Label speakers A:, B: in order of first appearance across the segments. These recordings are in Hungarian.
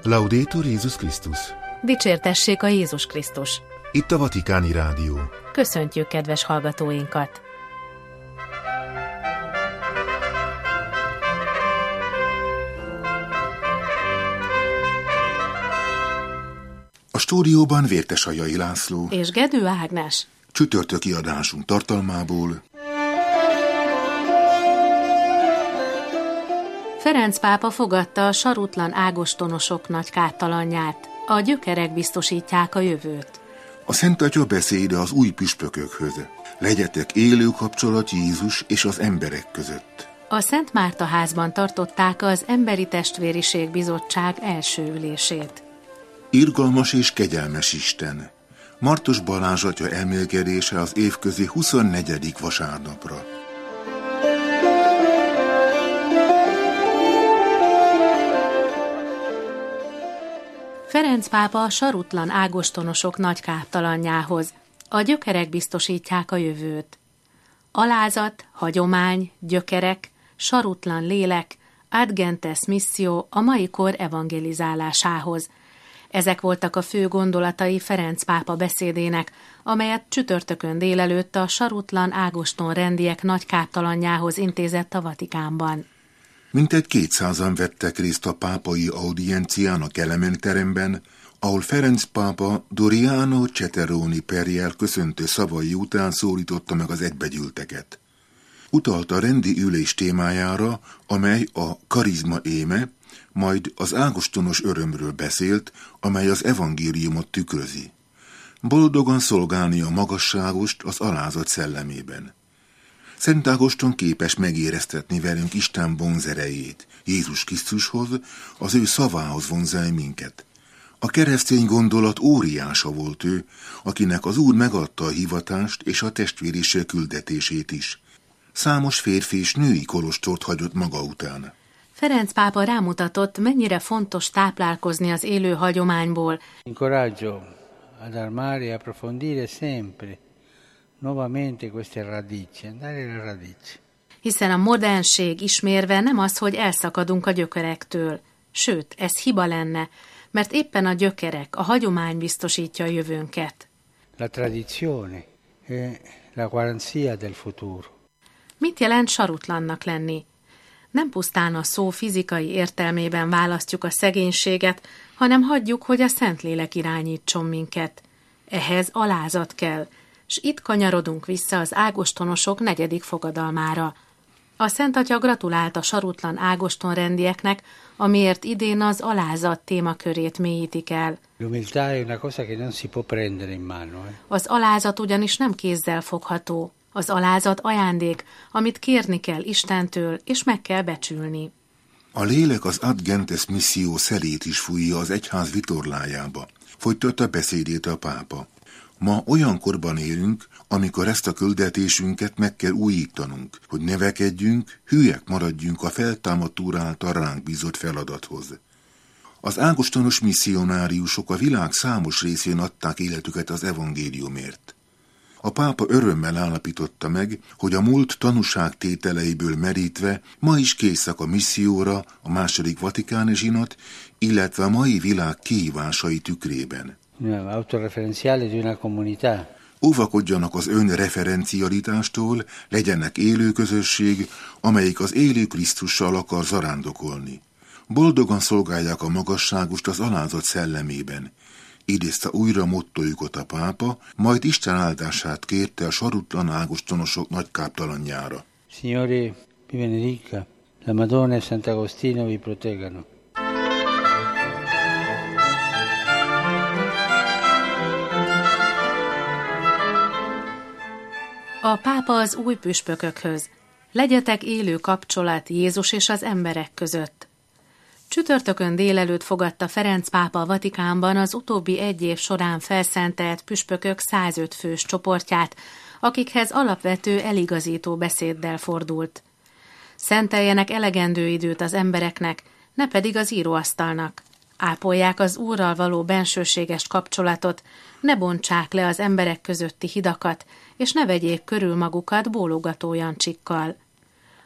A: Laudetur Jézus Krisztus!
B: Dicsértessék a Jézus Krisztus!
A: Itt a Vatikáni Rádió.
B: Köszöntjük kedves hallgatóinkat!
A: A stúdióban Vértesajai László
B: és Gedő Ágnes.
A: Csütörtöki adásunk tartalmából.
B: Ferenc pápa fogadta a sarutlan ágostonosok nagy káttalanját. A gyökerek biztosítják a jövőt.
A: A Szent Atya beszéde az új püspökökhöz. Legyetek élő kapcsolat Jézus és az emberek között.
B: A Szent Márta házban tartották az Emberi Testvériség Bizottság első ülését.
A: Irgalmas és kegyelmes Isten. Martos Balázs atya elmélkedése az évközi 24. vasárnapra.
B: Ferenc pápa a sarutlan ágostonosok nagy káptalanjához. A gyökerek biztosítják a jövőt. Alázat, hagyomány, gyökerek, sarutlan lélek, ad gentes missio a mai kor evangelizálásához. Ezek voltak a fő gondolatai Ferenc pápa beszédének, amelyet csütörtökön délelőtt a sarutlan ágoston rendiek nagy káptalanjához intézett a Vatikánban.
A: Mintegy 200-an vettek részt a pápai audiencián a Kelemen teremben, ahol Ferenc pápa Doriano Ceteroni perjel köszöntő szavai után szólította meg az egybegyűlteket. Utalta a rendi ülés témájára, amely a karizma éme, majd az ágostonos örömről beszélt, amely az evangéliumot tükrözi. Boldogan szolgálni a magasságost az alázat szellemében. Szent Ágoston képes megéreztetni velünk Isten vonzerejét, Jézus Krisztushoz, az ő szavához vonzál minket. A keresztény gondolat óriása volt ő, akinek az Úr megadta a hivatást és a testvériség küldetését is. Számos férfi és női kolostort hagyott maga után.
B: Ferenc pápa rámutatott, mennyire fontos táplálkozni az élő hagyományból.
C: Incoraggio ad armare e approfondire sempre nuovamente queste radici, andare alle radici.
B: Hiszen a modernség ismérve nem az, hogy elszakadunk a gyökerektől. Sőt, ez hiba lenne, mert éppen a gyökerek, a hagyomány biztosítja a jövőnket.
C: La tradizione è la garanzia del futuro.
B: Mit jelent sarutlannak lenni? Nem pusztán a szó fizikai értelmében választjuk a szegénységet, hanem hagyjuk, hogy a Szentlélek irányítson minket. Ehhez alázat kell, s itt kanyarodunk vissza az ágostonosok 4. fogadalmára. A Szent Atya gratulált a sarutlan ágostonrendieknek, amiért idén az alázat témakörét mélyítik el. Az alázat ugyanis nem kézzel fogható. Az alázat ajándék, amit kérni kell Istentől, és meg kell becsülni.
A: A lélek az ad gentes missio szelét is fújja az egyház vitorlájába, folytatta beszédét a pápa. Ma olyan korban élünk, amikor ezt a küldetésünket meg kell újítanunk, hogy nevekedjünk, hülyek maradjunk a feltámadt Úr által ránk bízott feladathoz. Az ágostonos misszionáriusok a világ számos részén adták életüket az evangéliumért. A pápa örömmel állapította meg, hogy a múlt tanúságtételeiből merítve ma is készek a misszióra a II. Vatikáni zsinat, illetve a mai világ kihívásai tükrében. Óvakodjanak az önreferencialitástól, legyenek élő közösség, amelyik az élő Krisztussal akar zarándokolni. Boldogan szolgálják a magasságost az alázat szellemében. Idézte újra mottójukat a pápa, majd Isten áldását kérte a sarutlan ágostonosok nagy káptalanjára.
C: Signore, vi benedica, la Madonna e Sant'Agostino vi proteggano.
B: A pápa az új püspökökhöz. Legyetek élő kapcsolat Jézus és az emberek között. Csütörtökön délelőtt fogadta Ferenc pápa a Vatikánban az utóbbi 1 év során felszentelt püspökök 105 fős csoportját, akikhez alapvető eligazító beszéddel fordult. Szenteljenek elegendő időt az embereknek, ne pedig az íróasztalnak. Ápolják az Úrral való bensőséges kapcsolatot, ne bontsák le az emberek közötti hidakat, és ne vegyék körül magukat bólogató Jancsikkal.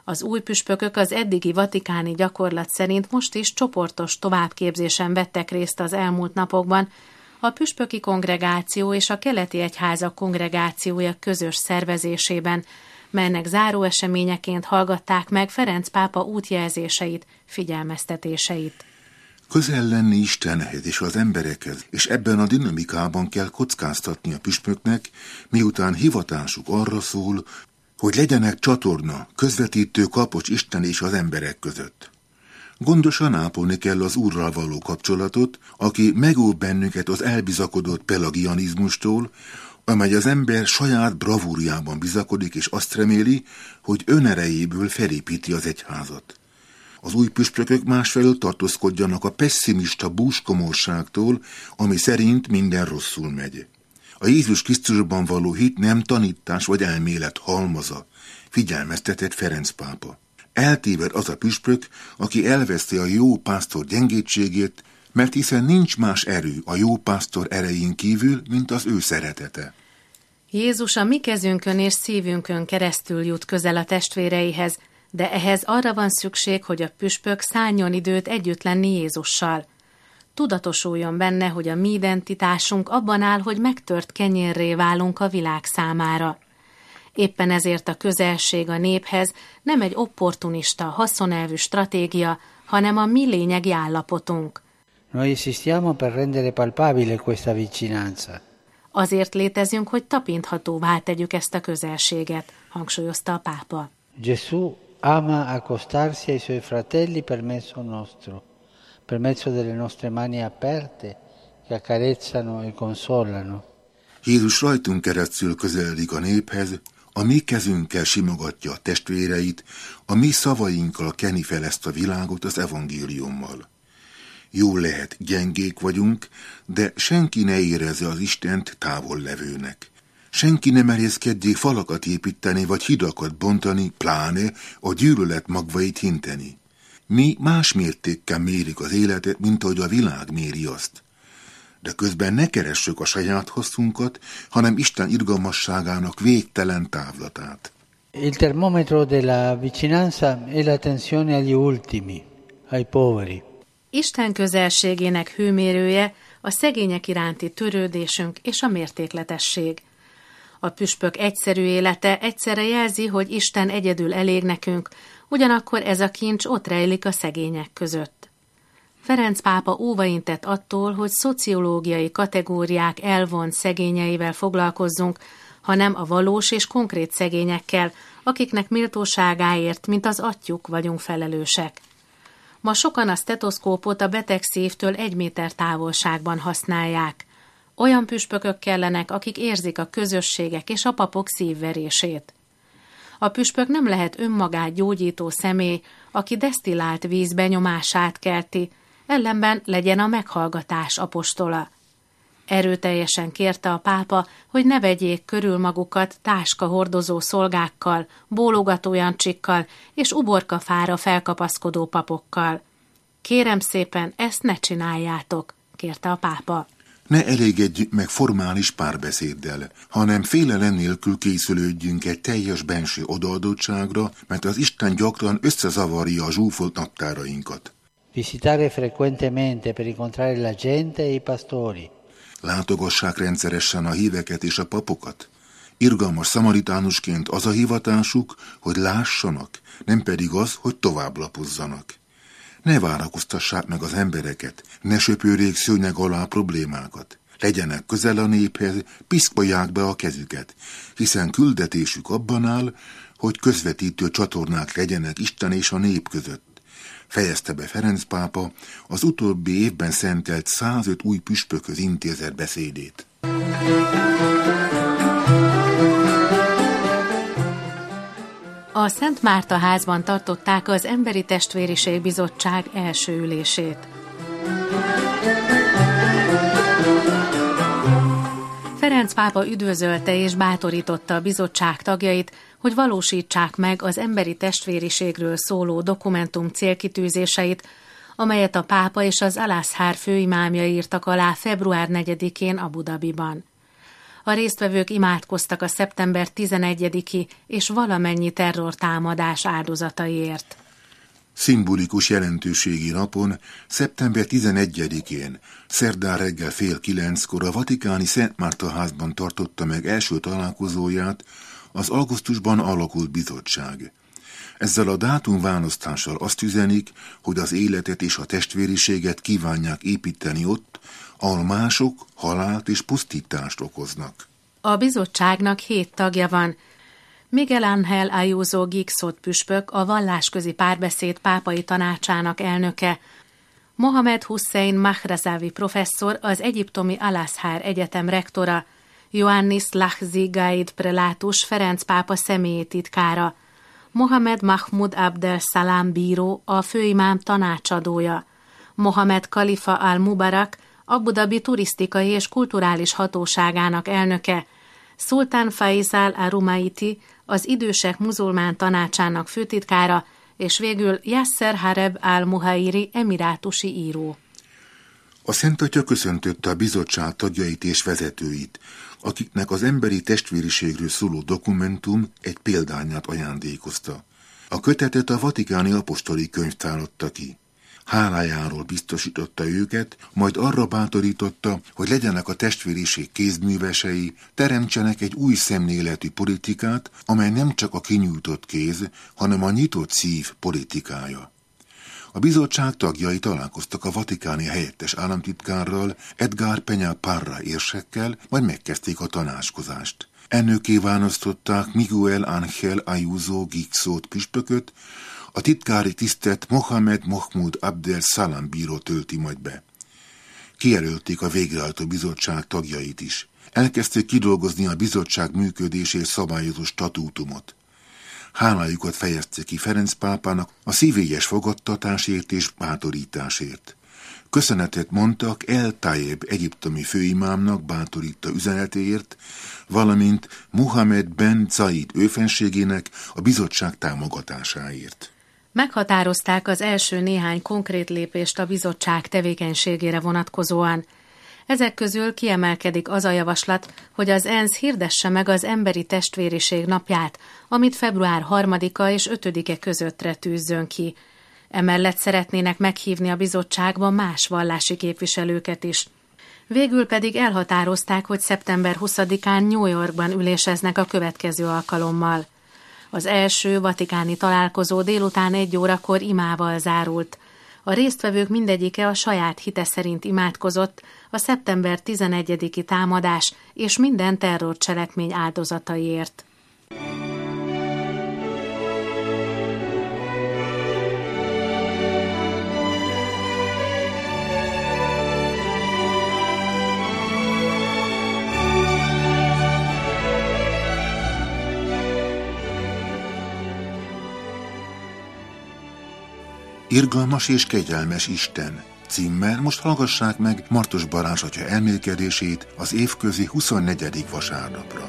B: Az új püspökök az eddigi vatikáni gyakorlat szerint most is csoportos továbbképzésen vettek részt az elmúlt napokban, a püspöki kongregáció és a keleti egyházak kongregációja közös szervezésében, melynek záróeseményeként hallgatták meg Ferenc pápa útjelzéseit, figyelmeztetéseit.
A: Közel lenni Istenhez és az emberekhez, és ebben a dinamikában kell kockáztatni a püspöknek, miután hivatásuk arra szól, hogy legyenek csatorna, közvetítő kapocs Isten és az emberek között. Gondosan ápolni kell az Úrral való kapcsolatot, aki megóv bennünket az elbizakodott pelagianizmustól, amely az ember saját bravúrjában bizakodik, és azt reméli, hogy önerejéből felépíti az egyházat. Az új püspökök másfelől tartózkodjanak a pesszimista búskomorságtól, ami szerint minden rosszul megy. A Jézus Krisztusban való hit nem tanítás vagy elmélet halmaza, figyelmeztetett Ferenc pápa. Eltéved az a püspök, aki elveszti a jó pásztor gyengétségét, mert hiszen nincs más erő a jó pásztor erején kívül, mint az ő szeretete.
B: Jézus a mi kezünkön és szívünkön keresztül jut közel a testvéreihez, de ehhez arra van szükség, hogy a püspök szálljon időt együtt lenni Jézussal. Tudatosuljon benne, hogy a mi identitásunk abban áll, hogy megtört kenyérré válunk a világ számára. Éppen ezért a közelség a néphez nem egy opportunista, haszonelvű stratégia, hanem a mi lényegi állapotunk.
C: Noi esistiamo per rendere palpabile questa vicinanza.
B: Azért létezünk, hogy tapinthatóvá tegyük ezt a közelséget, hangsúlyozta a pápa.
C: Gesù ama accostarsi ai suoi fratelli per mezzo nostro, per mezzo delle nostre mani aperte che accarezzano e consolano.
A: Jézus rajtunk keresztül közeledik a néphez, a mi kezünkkel simogatja a testvéreit, a mi szavainkkal keni fel ezt a világot az evangéliummal. Jól lehet, gyengék vagyunk, de senki ne érezze az Istent távol levőnek. Senki ne merészkedjék falakat építeni vagy hidakat bontani, pláne a gyűlölet magvait hinteni. Mi más mértékkel mérik az életet, mint ahogy a világ méri azt. De közben ne keressük a saját hosszunkat, hanem Isten irgalmasságának végtelen távlatát.
C: Il termometro della vicinanza è la tensione agli ultimi, ai poveri.
B: Isten közelségének hőmérője a szegények iránti törődésünk és a mértékletesség. A püspök egyszerű élete egyszerre jelzi, hogy Isten egyedül elég nekünk, ugyanakkor ez a kincs ott rejlik a szegények között. Ferenc pápa óvaintett attól, hogy szociológiai kategóriák elvont szegényeivel foglalkozzunk, hanem a valós és konkrét szegényekkel, akiknek méltóságáért, mint az atyjuk vagyunk felelősek. Ma sokan a stetoszkópot a beteg szívtől 1 méter távolságban használják. Olyan püspökök kellenek, akik érzik a közösségek és a papok szívverését. A püspök nem lehet önmagát gyógyító személy, aki desztillált víz benyomását kelti, ellenben legyen a meghallgatás apostola. Erőteljesen kérte a pápa, hogy ne vegyék körül magukat táska hordozó szolgákkal, bólogató jancsikkal és uborkafára felkapaszkodó papokkal. Kérem szépen, ezt ne csináljátok, kérte a pápa.
A: Ne elégedjünk meg formális párbeszéddel, hanem félelem nélkül készülődjünk egy teljes benső odaadottságra, mert az Isten gyakran összezavarja a zsúfolt naptárainkat.
C: Visitare frequentemente per incontrare la gente e i pastori.
A: Látogassák rendszeresen a híveket és a papokat. Irgalmas szamaritánusként az a hivatásuk, hogy lássanak, nem pedig az, hogy továbblapozzanak. Ne várakoztassák meg az embereket, ne söpörjék szőnyeg alá problémákat. Legyenek közel a néphez, piszkolják be a kezüket, hiszen küldetésük abban áll, hogy közvetítő csatornák legyenek Isten és a nép között. Fejezte be Ferenc pápa az utóbbi évben szentelt 105 új püspökhöz intézett beszédét.
B: A Szent Márta házban tartották az Emberi Testvériség Bizottság első ülését. Ferenc pápa üdvözölte és bátorította a bizottság tagjait, hogy valósítsák meg az emberi testvériségről szóló dokumentum célkitűzéseit, amelyet a pápa és az Al-Azhar főimámja írtak alá február 4-én Abu Dhabiban. A résztvevők imádkoztak a szeptember 11-i és valamennyi terrortámadás áldozataiért.
A: Szimbolikus jelentőségi napon, szeptember 11-én, szerdán reggel 8:30 a vatikáni Szent Márta házban tartotta meg első találkozóját az augusztusban alakult bizottság. Ezzel a dátumválasztással azt üzenik, hogy az életet és a testvériséget kívánják építeni ott, ahol mások halált és pusztítást okoznak.
B: A bizottságnak 7 tagja van. Miguel Ángel Ayuso Gixot püspök, a vallásközi párbeszéd pápai tanácsának elnöke, Mohamed Hussein Mahrazavi professzor, az egyiptomi Al-Azhar Egyetem rektora, Ioannis Lahzi Gaid prelátus, Ferenc pápa személyi titkára, Mohamed Mahmud Abdel Salam bíró, a főimám tanácsadója, Mohamed Khalifa al-Mubarak, Abu Dhabi turisztikai és kulturális hatóságának elnöke, Szultán Faisal al-Rumaiti, az idősek muzulmán tanácsának főtitkára, és végül Yasser Hareb al-Muhairi emirátusi író.
A: A Szent Atya köszöntötte a bizottság tagjait és vezetőit, akiknek az emberi testvériségről szóló dokumentum egy példányát ajándékozta. A kötetet a vatikáni apostoli könyvtár adta ki. Hálájáról biztosította őket, majd arra bátorította, hogy legyenek a testvériség kézművesei, teremtsenek egy új szemléletű politikát, amely nem csak a kinyújtott kéz, hanem a nyitott szív politikája. A bizottság tagjai találkoztak a vatikáni helyettes államtitkárral, Edgar Peña Parra érsekkel, majd megkezdték a tanácskozást. Elnökké választották Miguel Ángel Ayuso Gixot püspököt, a titkári tisztet Mohamed Mahmud Abdel Salam bíró tölti majd be. Kijelölték a végrehajtó bizottság tagjait is. Elkezdték kidolgozni a bizottság működését szabályozó statútumot. Hálájukat fejezte ki Ferenc pápának a szívélyes fogadtatásért és bátorításért. Köszönetet mondtak El Tayeb egyiptomi főimámnak bátorító üzenetéért, valamint Muhammad ben Zayed őfenségének a bizottság támogatásáért.
B: Meghatározták az első néhány konkrét lépést a bizottság tevékenységére vonatkozóan. Ezek közül kiemelkedik az a javaslat, hogy az ENSZ hirdesse meg az emberi testvériség napját, amit február 3-a és 5-e közöttre tűzzön ki. Emellett szeretnének meghívni a bizottságba más vallási képviselőket is. Végül pedig elhatározták, hogy szeptember 20-án New Yorkban üléseznek a következő alkalommal. Az első vatikáni találkozó délután 1 órakor imával zárult. A résztvevők mindegyike a saját hite szerint imádkozott a szeptember 11-i támadás és minden terrorcselekmény áldozataiért.
A: Irgalmas és kegyelmes Isten címmel most hallgassák meg Martos Balázs atya elmélkedését az évközi 24. vasárnapra.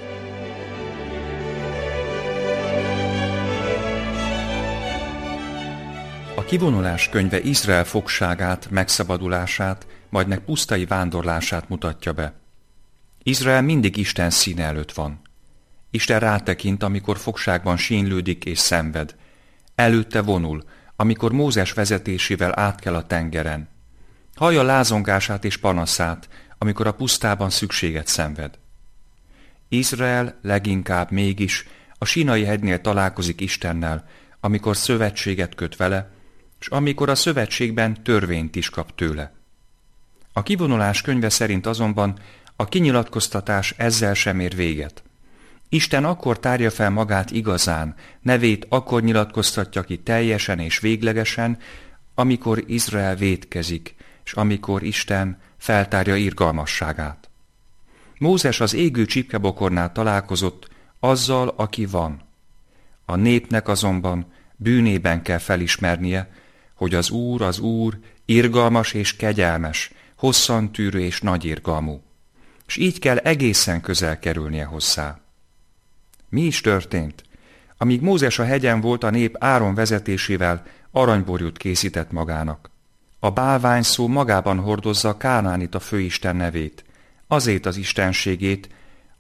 D: A kivonulás könyve Izrael fogságát, megszabadulását, majdnek pusztai vándorlását mutatja be. Izrael mindig Isten színe előtt van. Isten rátekint, amikor fogságban sínlődik és szenved. Előtte vonul, amikor Mózes vezetésével átkel a tengeren. Hallja lázongását és panaszát, amikor a pusztában szükséget szenved. Izrael leginkább mégis a Sínai hegynél találkozik Istennel, amikor szövetséget köt vele, és amikor a szövetségben törvényt is kap tőle. A kivonulás könyve szerint azonban a kinyilatkoztatás ezzel sem ér véget. Isten akkor tárja fel magát igazán, nevét akkor nyilatkoztatja ki teljesen és véglegesen, amikor Izrael vétkezik, és amikor Isten feltárja irgalmasságát. Mózes az égő csipkebokornál találkozott azzal, aki van. A népnek azonban bűnében kell felismernie, hogy az Úr irgalmas és kegyelmes, hosszantűrő és nagyirgalmú, és így kell egészen közel kerülnie hozzá. Mi is történt? Amíg Mózes a hegyen volt, a nép Áron vezetésével aranyborjút készített magának. A bálvány szó magában hordozza Kánaánita főisten nevét, azért az istenségét,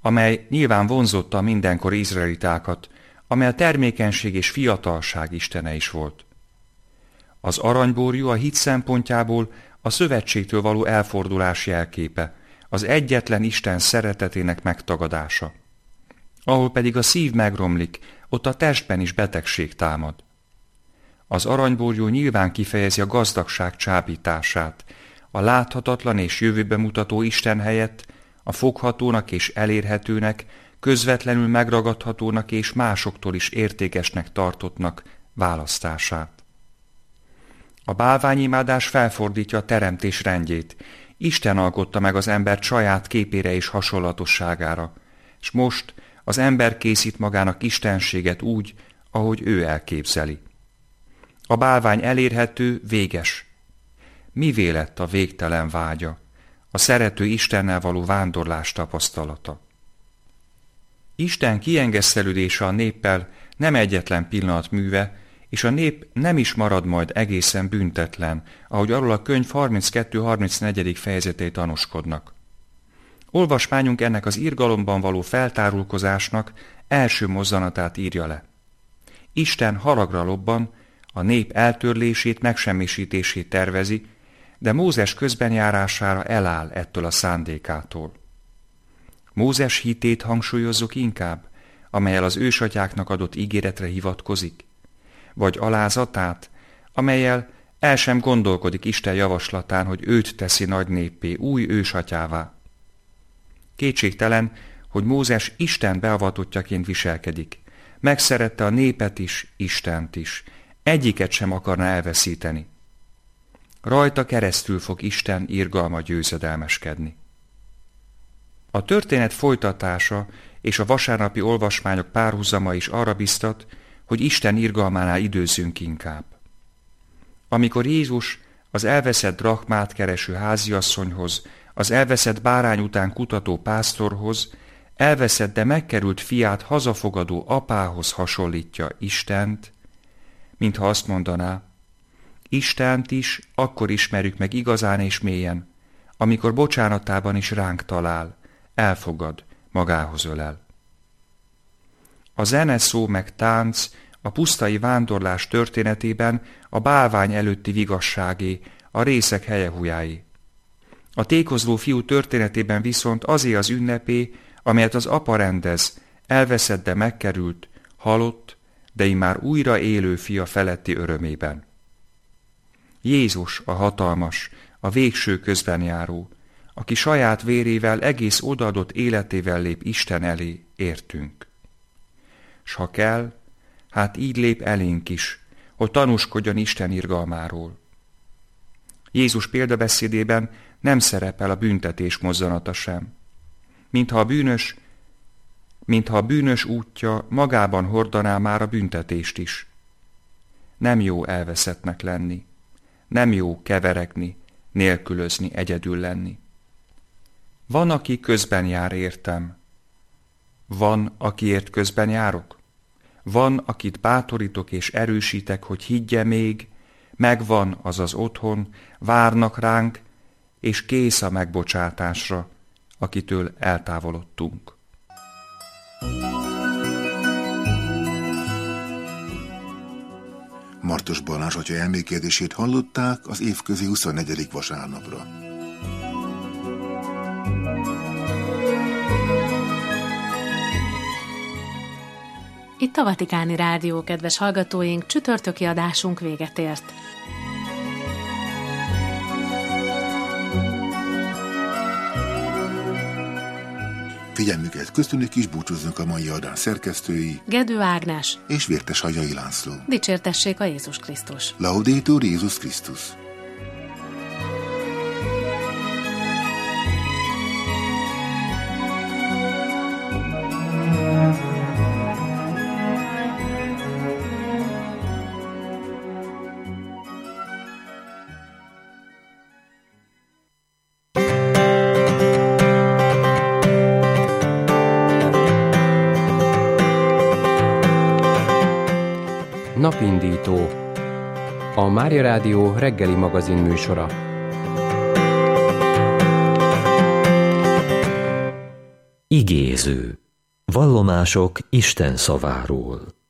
D: amely nyilván vonzotta a mindenkori izraelitákat, amely a termékenység és fiatalság istene is volt. Az aranyborjú a hit szempontjából a szövetségtől való elfordulás jelképe, az egyetlen Isten szeretetének megtagadása. Ahol pedig a szív megromlik, ott a testben is betegség támad. Az aranyborjú nyilván kifejezi a gazdagság csábítását, a láthatatlan és jövőbe mutató Isten helyett a foghatónak és elérhetőnek, közvetlenül megragadhatónak és másoktól is értékesnek tartottnak választását. A bálványimádás felfordítja a teremtés rendjét. Isten alkotta meg az embert saját képére és hasonlatosságára, és most az ember készít magának istenséget úgy, ahogy ő elképzeli. A bálvány elérhető, véges. Mivé lett a végtelen vágya, a szerető Istennel való vándorlás tapasztalata? Isten kiengesztelődése a néppel nem egyetlen pillanat műve, és a nép nem is marad majd egészen büntetlen, ahogy arról a könyv 32-34. fejezetei tanúskodnak. Olvasmányunk ennek az irgalomban való feltárulkozásnak első mozzanatát írja le. Isten haragra lobban, a nép eltörlését, megsemmisítését tervezi, de Mózes közbenjárására eláll ettől a szándékától. Mózes hitét hangsúlyozzuk inkább, amellyel az ősatyáknak adott ígéretre hivatkozik, vagy alázatát, amellyel el sem gondolkodik Isten javaslatán, hogy őt teszi nagy néppé, új ősatyává. Kétségtelen, hogy Mózes Isten beavatottjaként viselkedik. Megszerette a népet is, Istent is. Egyiket sem akarna elveszíteni. Rajta keresztül fog Isten irgalma győzedelmeskedni. A történet folytatása és a vasárnapi olvasmányok párhuzama is arra biztat, hogy Isten irgalmánál időzzünk inkább. Amikor Jézus az elveszett drachmát kereső háziasszonyhoz, az elveszett bárány után kutató pásztorhoz, elveszett, de megkerült fiát hazafogadó apához hasonlítja Istent, mintha azt mondaná, Istent is akkor ismerjük meg igazán és mélyen, amikor bocsánatában is ránk talál, elfogad, magához ölel. A zene, szó meg tánc a pusztai vándorlás történetében a bálvány előtti vigasságé, a részek helyehújáé. A tékozló fiú történetében viszont azé az ünnepé, amelyet az apa rendez, elveszett, de megkerült, halott, de immár újra élő fia feletti örömében. Jézus a hatalmas, a végső közbenjáró, aki saját vérével egész odaadott életével lép Isten elé, értünk. S ha kell, hát így lép elénk is, hogy tanúskodjon Isten irgalmáról. Jézus példabeszédében nem szerepel a büntetés mozzanata sem. Mintha a bűnös útja magában hordaná már a büntetést is. Nem jó elveszettnek lenni, nem jó keveregni, nélkülözni, egyedül lenni. Van, aki közben jár értem. Van, akiért közben járok. Van, akit bátorítok és erősítek, hogy higgye még, megvan az az otthon, várnak ránk, és kész a megbocsátásra, akitől eltávolodtunk.
A: Martos Balázs atya elmékedését hallották az évközi 24. vasárnapra.
B: Itt a Vatikáni Rádió, kedves hallgatóink, csütörtöki adásunk véget ért.
A: Figyelmüket köszönjük is, búcsúzzunk a mai adás szerkesztői
B: Gedő Ágnes
A: és Vértes Hagyai László.
B: Dicsértessék a Jézus Krisztus!
A: Laudetur Jézus Krisztus!
E: Napindító, a Mária Rádió reggeli magazin műsora.
F: Igéző. Vallomások Isten szaváról.